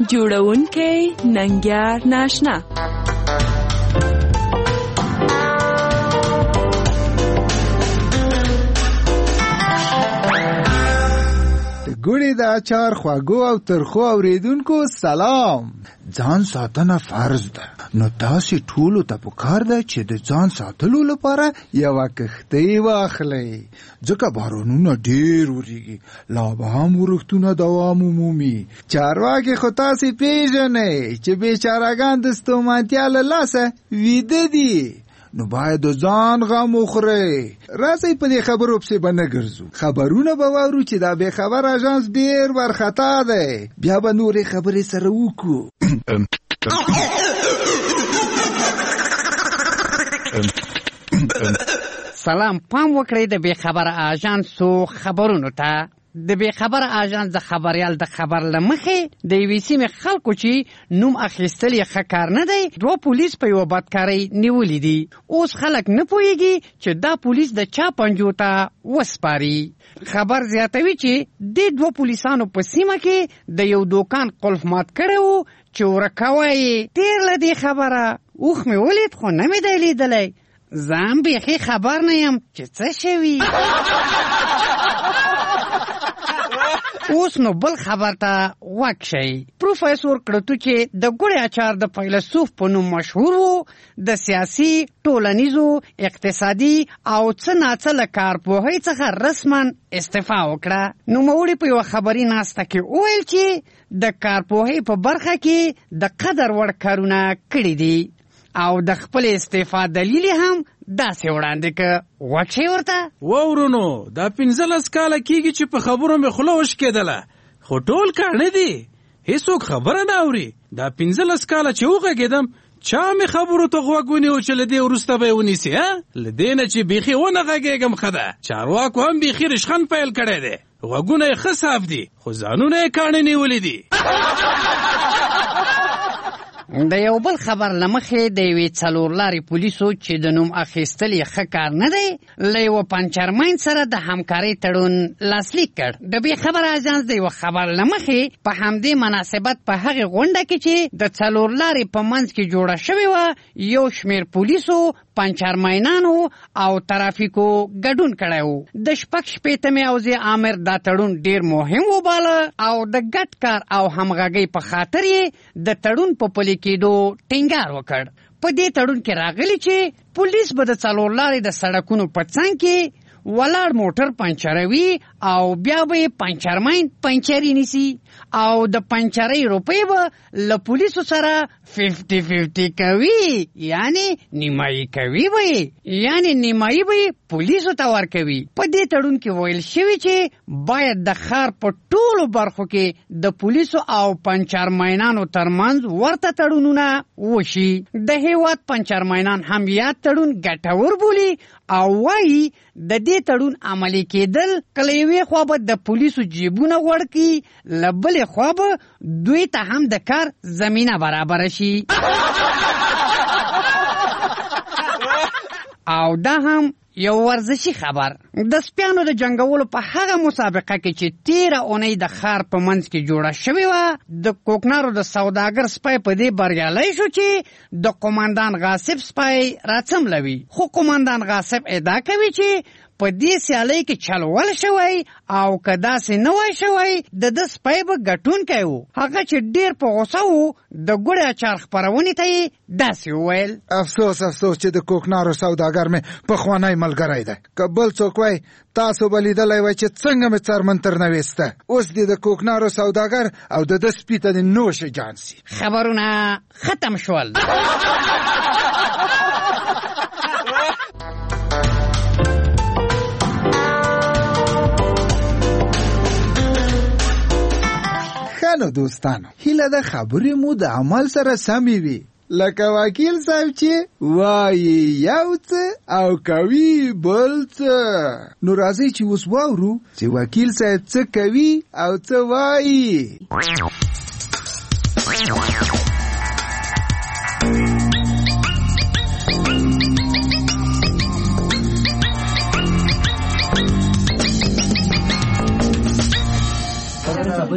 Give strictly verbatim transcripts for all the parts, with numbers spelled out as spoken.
جوړونکی ننګیار ناشنا. ګوړې د اچار خواږو او ترخو اوریدونکو سلام. ځان ساتنه فرض ده، نو تاسې ټولو ته پکار ده چې د ځان ساتلو لپاره یوه کښتۍ واخلئ، ځکه بارانونه ډېر وریږي، لا به هم ورښتونه دوام ومومي. چارواکې خو تاسې پیژنئ چې بېچارهګان د ستومانتیا له لاسه ویده دي، نو باید د ځان غم وخورئ. راځئ په دې خبرو پسې به نه ګرځو، خبرونه به واورو چې دا بې خبر اژانس ډېر وارخطا دی، بیا به نورې خبرې سره وکړو. سلام، پام وکړئ د بې خبره اژانسو خبرونو ته. د بې خبره اژانس د خبریال د خبر له مخې د یوې سیمې خلکو چې نوم اخیستل یې ښه کار نه دی، دوه پولیس په یوه بدکارۍ نیولي دي. اوس خلک نه پوهېږي چې دا پولیس د چا پنجو ته وسپاري. خبر زیاتوي چې دې دوه پولیسانو په سیمه کې د یو دوکان قلف مات کړی و چې ورکوه یې. ډېر له دې خبره اوښ مې ولید، خو نه مې دی لیدلی. زه هم بیخي خبر نه یم چې څه شوي. اوس نو بل خبر ته غوږ شئ. پروفیسور کړتو چې د ګوړې اچار د فیلسوف په نوم مشهور و، د سیاسي، ټولنیزو، اقتصادي او څه ناڅه له کارپوهۍ څخه رسما استعفا وکړه. نوموړي په یوه خبري ناسته کې وویل چې د کارپوهۍ په برخه کې د قدر وړ کارونه کړي دي، او د خپل استعفا دلیل هم داسې وړاندې که غوږ شئ ورته. واورونو، دا پنځلس کاله کېږي چې په خبرو مې خوله وشکېدله، خو ټول کاڼه دي، هېڅوک خبره نه اوري. دا پنځلس کاله چې وغږېدم، چا مې خبرو ته غوږ ونیو چې له دې وروسته به یې ونیسي؟ له دې نه چې بیخي ونه غږېږم ښه ده. چارواکو هم بیخي رشخند پیل کړی دی، غوږونه یې ښه صاف دي، خو ځانونه یې کاڼه نیولي دي. د یو بل خبر له مخې د یوې څلور لارې پولیسو چې د نوم اخیستل یې ښه کار نه دی، له یوه پنچرمین سره د همکارۍ تړون لاسلیک کړ. د بې خبره اژانس د یوه خبر له مخې په همدې مناسبت په هغې غونډه کې چې د څلور لارې په منځ کې جوړه شوې وه، یو شمېر پولیسو، پنچرمینانو او ترافیکو ګډون کړی و. د شپږ شپېتمې حوزې آمر دا تړون ډېر مهم وباله او د ګډ کار او همغږۍ په خاطر یې د تړون په پلي کېدو ټینګار وکړ. په دې تړون کې راغلی چې پولیس به د څلور لارې د سړکونو په څنګ کې ولاړ موټر پنچروي او بیا به یې پنچرمین پنچري نیسي، او د پنچرۍ روپۍ به له پولیسو سره ففټي ففټي کوي، یعنی نیمایي کوي به یې، یعنی نیمایي به یې پولیسو ته ورکوي. په دې تړون کې ویل شوي چې باید د ښار په ټولو برخو کې د پولیسو او پنچرمینانو ترمنځ ورته تړونونه وشي. د هېواد پنچرمینان هم یاد تړون ګټور بولي او وایي د دې تړون عملي کېدل کله یوې خوا به د پولیسو جیبونه غوړ کړي، له بلې خوا به دوی ته هم د کار زمینه برابره شي. او دا هم یو ورزشي خبر. د سپیانو د جنګولو په هغه مسابقه کې چې تیره اونۍ د ښار په منځ کې جوړه شوې وه، د کوکنارو د سوداګر سپی په دې بریالی شو چې د قمندان غاصب سپی راڅملوي. خو قمندان غاصب ادعا کوي چې په دې سیالۍ کې چلول شوی، او که داسې نه وای شوی د ده سپی به ګټونکی و. هغه چې ډېر په غوسه و، د ګوړې اچار خپرونې ته یې داسې وویل: افسوس افسوس چې د کوکنارو سوداګر مې پخوانی ملګری دی، که بل څوک وای تاسو به لیدلی وای چې څنګه مې څرمن ترنه ویسته. اوس دې د کوکنارو سوداګر او د ده سپي ته د نوش جان سي. خبرونه ختم شول. نو دوستانو، هیله ده خبرې مو د عمل سره سمې وي، لکه وکیل صاحب چې وایي یو څه او کوي بل څه. نو راځئ چې اوس واورو چې وکیل صاحب څه کوي او څه وایي.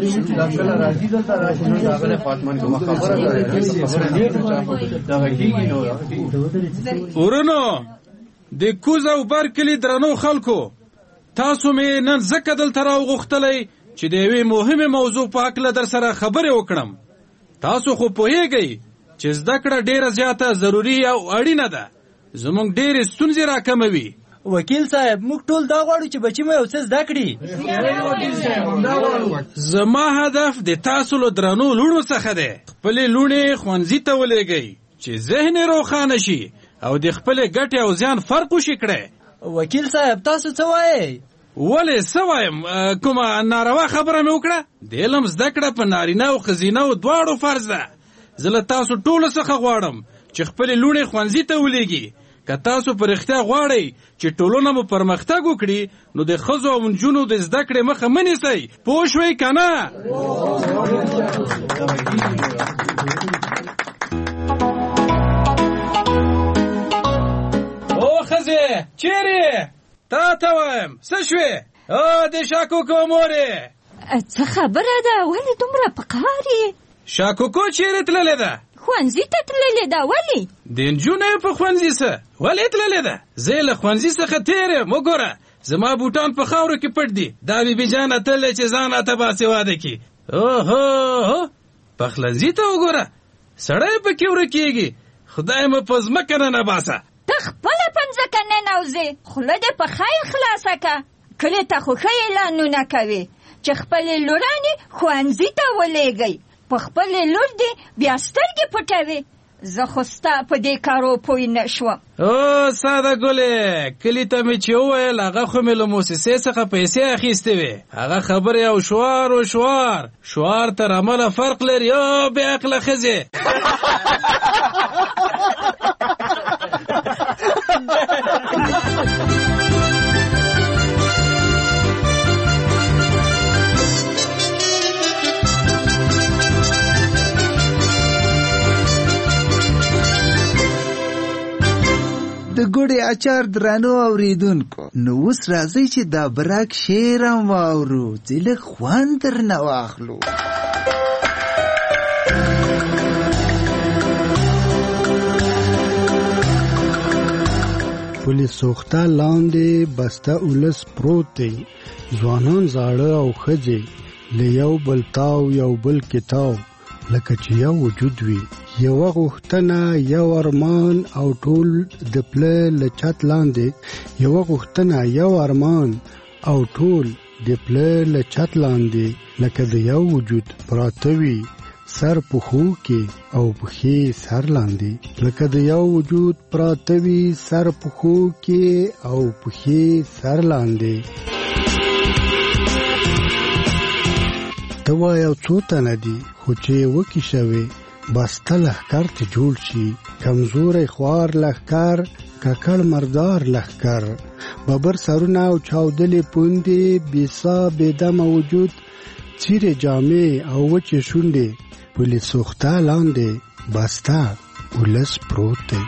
ورونو د کوز او بر کلي درنو خلکو، تاسو مې نن ځکه دلته راوغوښتلی چې د یوې مهمې موضوع په هکله در سره خبرې وکړم. تاسو خو پوهیږئ چې زده کړه ډیره زیاته ضروري او اړینه ده. زموږ ډیرې ستونزې راکموي. وکیل صاحب موږ ټول دا غواړو چې بچی مو یو څه زده کړي. زما هدف د تاسو له درنو لوڼو څخه دی خپلې لوڼې ښوونځي ته ولېږئ چې ذهن یې روښانه شي او د خپلې ګټې او زیان فرق وشي کړی. وکیل صاحب تاسو څه وایئ؟ ولې څه وایم؟ کومه ناروا خبره مې وکړه؟ د علم زده کړه په نارینه او ښځینه دواړو فرض ده. زه له تاسو ټولو څخه غواړم چې خپلې لوڼې ښوونځي ته ولېږي. که تاسو په رښتیا غواړئ چې ټولنه مو پرمختګ وکړي نو د ښځو او نجونو د زده کړې مخه مه نیسئ. پوه شوئ که نه؟ او ښځې چیرې؟ تا ته وایم څه شوې؟ او د شاکوکو مورې څه خبره ده؟ ولې دومره په قهر یې؟ شاکوکو چیرې تللې ده؟ ښوونځي ته تللې ده. ولې؟ د نجونو په ښوونځي څه ولې تللې ده؟ زه یې له ښوونځي څخه تېر یم. وګوره زما بوټان په خاورو کې پټ دي. دا بیبي جانه تللی چې ځان راته باسواده کړي. اوهو پخلنځي ته وګوره سړی پکې ورکېږي. خدای مو په ځمکه نه نباسه. ته خپله په ځمکه ننوځې. خوله دې په خیر خلاصه که. کلي ته خو ښه اعلانونه کوې چې خپلې لورانې ښوونځي ته ولېږئ. په خپلې لور دې بیا سترګې پټوې. زه خو ستا په دې کارو پوه نه شوم. او ساده ګلې کلي ته مې چې وویل هغه خو مې له موسسې څخه پیسې اخیستې وې. هغه خبرې او شعار و شعار شعار تر عمله فرق لري. او بې عقله ښځې د ګوډې اچار درنو اوریدونکو، نو اوس راځئ چې دا برک شعر هم واورو چې لږ خوند درنه واخلو. پولې سوخته لاندې بسته اولس پروت دی. ځوانان زاړه او ښځې له یو بل تاو یو بل کتاب لکه چې یو وجود وي. یوه غوښتنه یو ارمان او ټول د پله له چت لاندې. یوه غوښتنه یو ارمان او ټول د پله له چت لاندې لکه د یو وجود پراته وي سر پښو کې او پښې سر لاندې. لکه د یو وجود پراته وي سر پښو کې او پښې سر لاندې. ته وایه څو تنه دي خو چې وکې شوې بسته لښکر ته جوړ شي. کمزوری خوار لښکر ککړ مردار لښکر. ببر سرونه او چاودلې پوندې بېسا بېدمه وجود څیرې جامې او وچې شونډې. پولې سوخته لاندې بسته ولس پروت دی.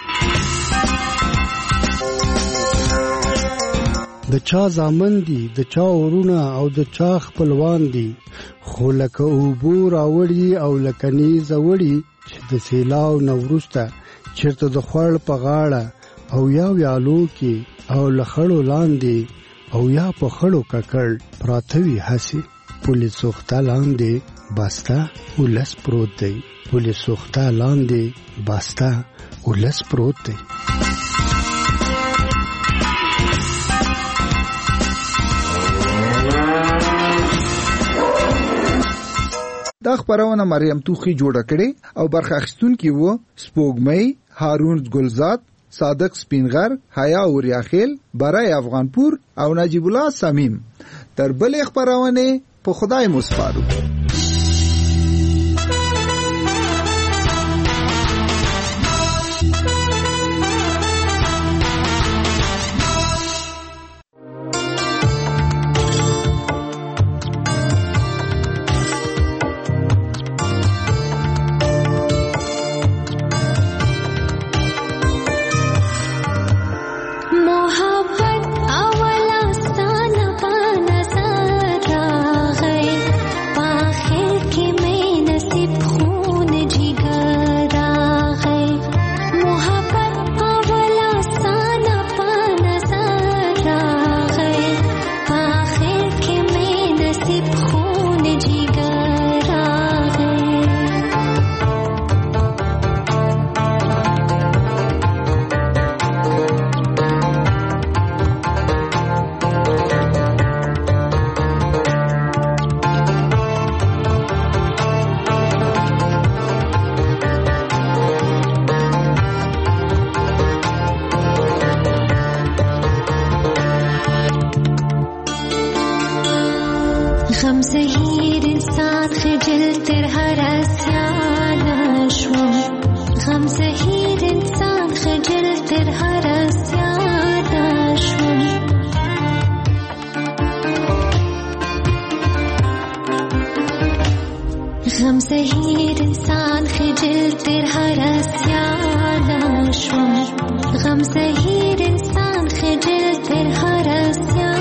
د چا زامن دي د چا ورونه او د چا خپلوان دي. خو لکه اوبو راوړي او لکه نیزه وړي چې د سیلاو نه وروسته چېرته د خوړ په غاړه او یا ویالو کې او له خړو لاندې او یا په خړو ککړ پراته وي هسې. پولې سوخته لاندې بسته ولس پروت دی. پولې سوخته لاندې بسته ولس پروت دی. دا خبرونه مریم توخی جوړه کړي او برخه اخیستونکي وو سپوږمۍ، هارون ګلزاد، صادق سپینغر، حیا اوریاخیل، برای افغانپور او نجیب الله سمیم. تر بلې خبرونه په خدای مو سپارو. पागल هر اسیان شوم غم زهیر انسان خجل در هر اسیان شوم غم زهیر انسان خجل در هر اسیان شوم غم زهیر انسان خجل در هر اسیان